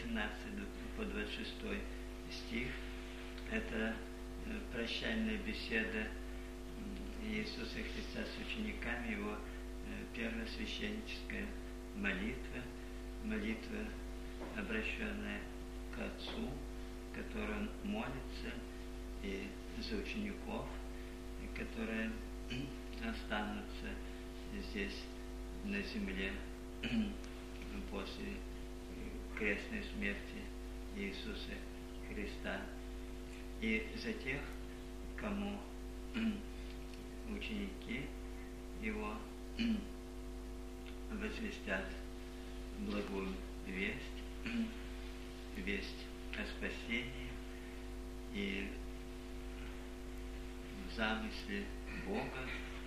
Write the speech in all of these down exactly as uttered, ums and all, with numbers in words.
восемнадцатый по двадцать шестой стих. Это прощальная беседа Иисуса Христа с учениками, его первосвященническая молитва, молитва, обращенная к Отцу, в которой он молится и за учеников, которые останутся здесь на земле после крестной смерти Иисуса Христа, и за тех, кому ученики его возвестят благую весть, весть о спасении, и в замысле Бога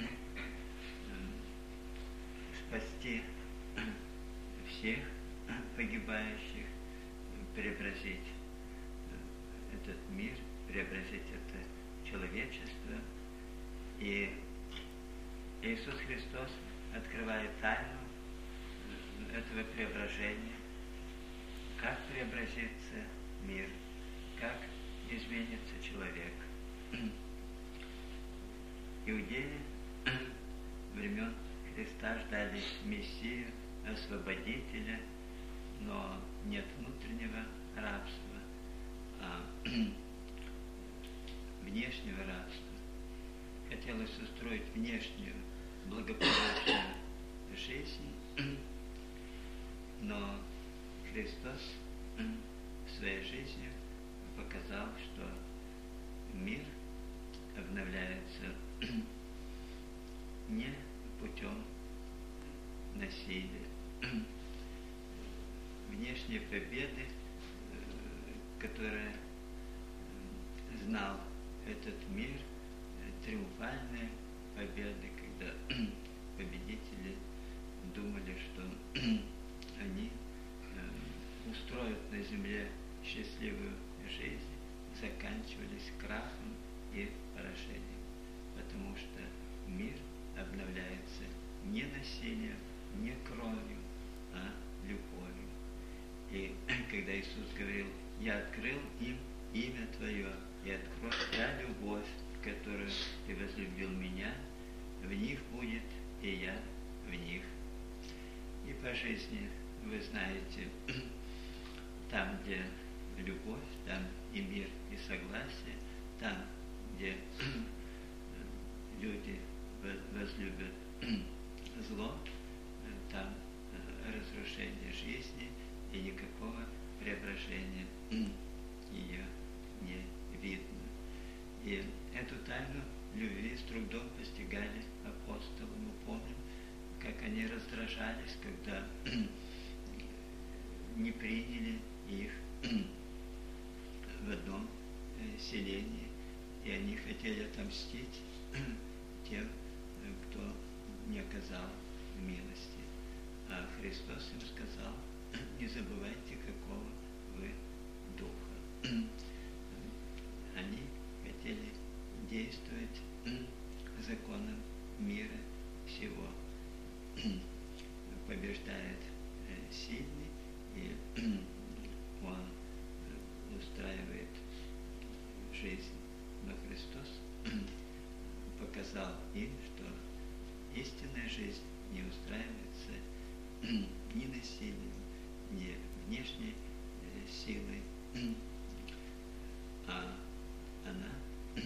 спасти всех погибающих, преобразить этот мир, преобразить это человечество. И Иисус Христос открывает тайну этого преображения, как преобразится мир, как изменится человек. Иудеи времен Христа ждали Мессию, освободителя, но нет внутреннего рабства, а внешнего рабства. Хотелось устроить внешнюю благополучную жизнь, но Христос своей жизнью показал, что мир обновляется не путем насилия. Внешние победы, которые знал этот мир, триумфальные победы, когда победители думали, что они устроят на земле счастливую жизнь, заканчивались крахом и поражением, потому что мир обновляется не насилием, не кровью, а любовью. И когда Иисус говорил: «Я открыл им имя Твое, и открою та любовь, в которую Ты возлюбил Меня, в них будет, и я в них». И по жизни вы знаете, там, где любовь, там и мир, и согласие, там, где люди возлюбят зло, там разрушение жизни, и никакого преображения ее не видно. И эту тайну любви с трудом постигали апостолы. Мы помним, как они раздражались, когда не приняли их в одном селении, и они хотели отомстить тем, кто не оказал милости. А Христос им сказал: не забывайте, какого вы духа. Они хотели действовать законом мира всего. Побеждает сильный, и он устраивает жизнь. Но Христос показал им, что истинная жизнь не устраивается ни насилием, ни внешней силой, а она,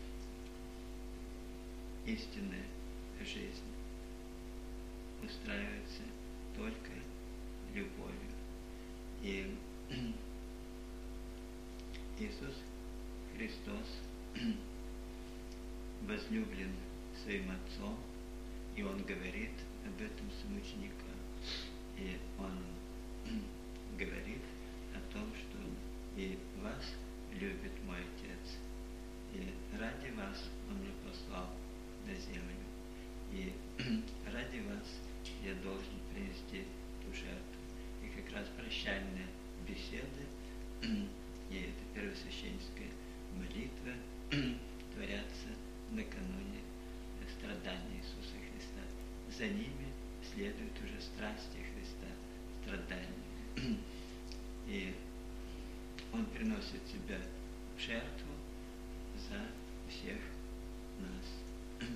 истинная жизнь, устраивается только любовью. И Иисус Христос возлюблен своим Отцом, и Он говорит об этом своим ученикам. И Он говорит о том, что и вас любит мой Отец, и ради вас Он меня послал на землю, и ради вас я должен принести ту жертву. И как раз прощальная беседа и эта первосвященническая молитва творятся накануне страдания Иисуса Христа. За ними следуют уже страсти Христа, страдания. И Он приносит себя в жертву за всех нас.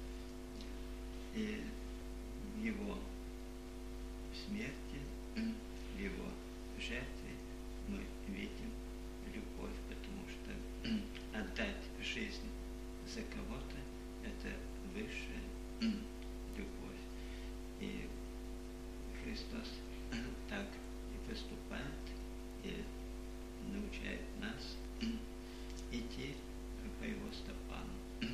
И в Его смерти, в Его жертве мы видим любовь, потому что отдать жизнь за кого-то – это высшая любовь. И Христос так и поступает, и научает нас идти по Его стопам.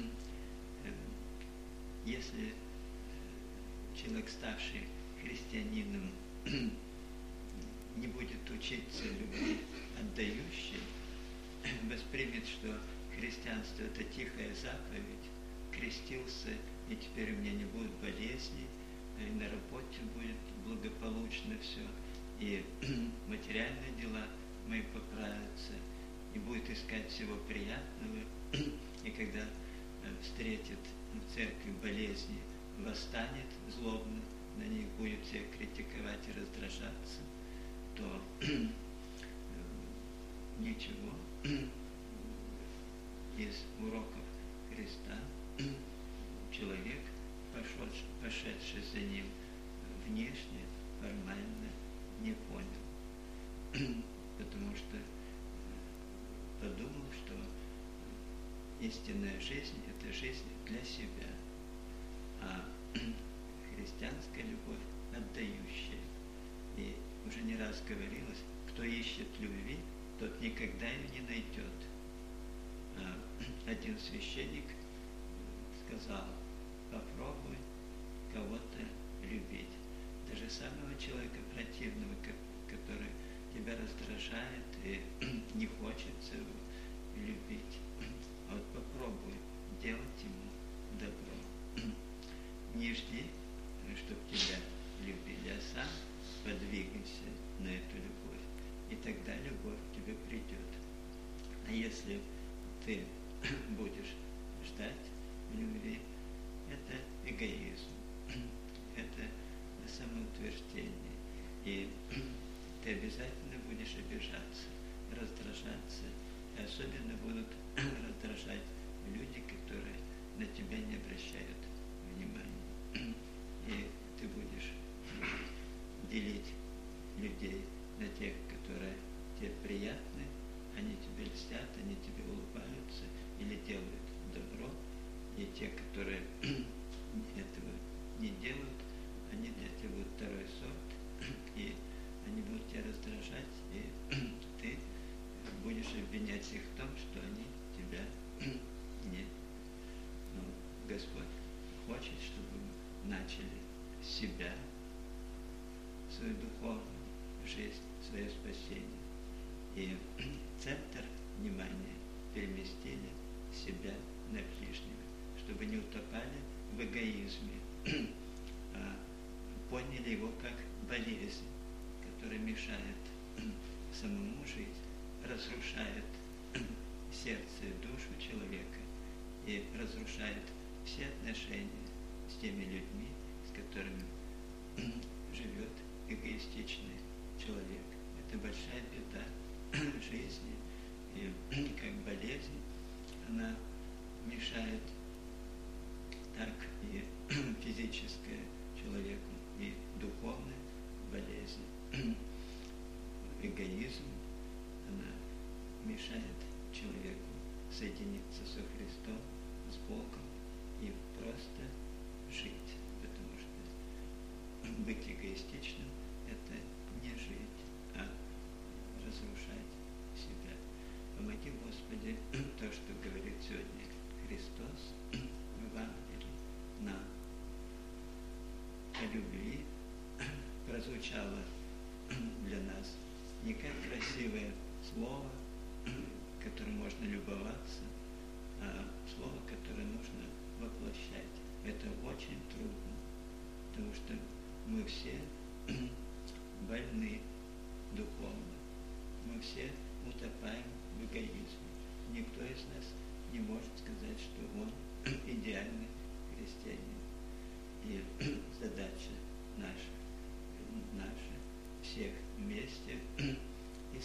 Если человек, ставший христианином, не будет учиться любви отдающей, воспримет, что христианство – это тихая заповедь, крестился, и теперь у меня не будет болезней, и на работе будет благополучно все, и материальные дела мои поправятся, и будет искать всего приятного, и когда встретит в церкви болезни, восстанет злобно, на них будет всех критиковать и раздражаться, то ничего из уроков Христа человек, пошедший за Ним внешне, формально, не понял, потому что подумал, что истинная жизнь – это жизнь для себя, а христианская любовь отдающая. И уже не раз говорилось, кто ищет любви, тот никогда ее не найдет. Один священник сказал: попробуй кого-то любить, даже самого человека противного, который тебя раздражает и не хочется его любить. Вот попробуй делать ему добро. Не жди, чтобы тебя любили, а сам подвигайся на эту любовь, и тогда любовь к тебе придет. А если ты будешь ждать любви, это эгоизм, это самоутверждение, и ты обязательно будешь обижаться, раздражаться, и особенно будут раздражать люди, которые на тебя не обращают внимания. И ты будешь делить людей на тех, которые тебе приятны, они тебе льстят, они тебе улыбаются или делают добро, и те, которые этого не делают, они для тебя будут второй сорт, и они будут тебя раздражать, и ты будешь обвинять их в том, что они тебя не... Но Господь хочет, чтобы мы начали с себя, свою духовную жизнь, свое спасение. И центр внимания переместили себя на ближнего, чтобы не утопали в эгоизме, а поняли его как болезнь, которая мешает самому жить, разрушает сердце и душу человека и разрушает все отношения с теми людьми, с которыми живет эгоистичный человек. Это большая беда жизни, и как болезнь она мешает так и физическое человеку, и духовная болезнь. Эгоизм, она мешает человеку соединиться со Христом, с Богом и просто жить, потому что быть эгоистичным – это не жить, а разрушать себя. Помоги, Господи, то, что говорит сегодня Христос в Евангелии нам о любви, прозвучало для нас не как красивое слово, которым можно любоваться, а слово, которое нужно воплощать. Это очень трудно, потому что мы все больны духовно, мы все утопаем в эгоизме. Никто из нас не может сказать, что он идеальный христианин. И задача наша, наша всех вместе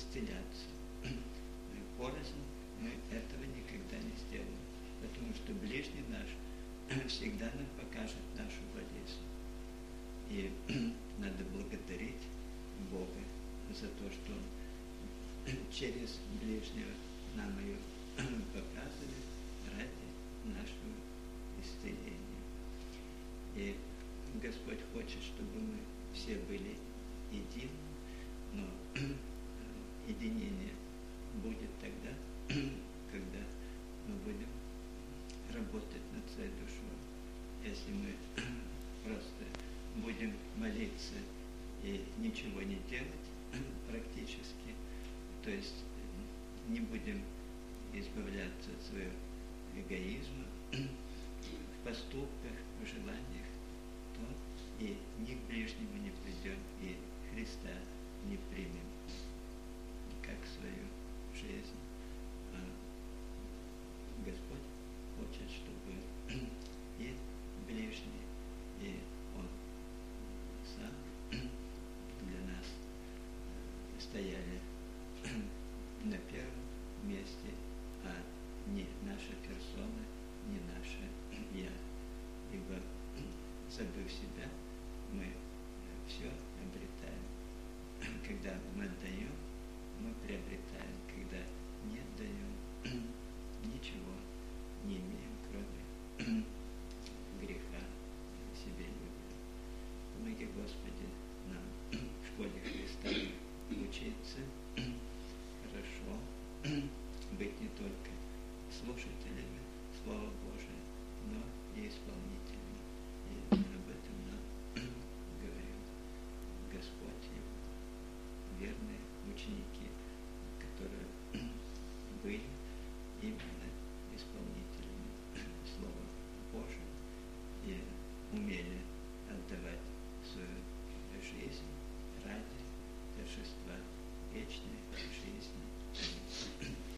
И надо благодарить Бога за то, что Он через ближнего нам ее показывает ради нашего исцеления. И Господь хочет, чтобы мы все были едины, но единение будет тогда, когда мы будем работать над своей душой. Если мы просто будем молиться и ничего не делать практически, то есть не будем избавляться от своего эгоизма в поступках, в желаниях, то и ни к ближнему не придем, и Христа не примем как свою жизнь. А Господь хочет, чтобы и ближний, и Он сам для нас стояли на первом месте, а не наша персона, не наше «я». Ибо, забыв себя, мы все обретаем. Когда мы отдаем, мы приобретаем. Когда не отдаем, ничего не имеем, кроме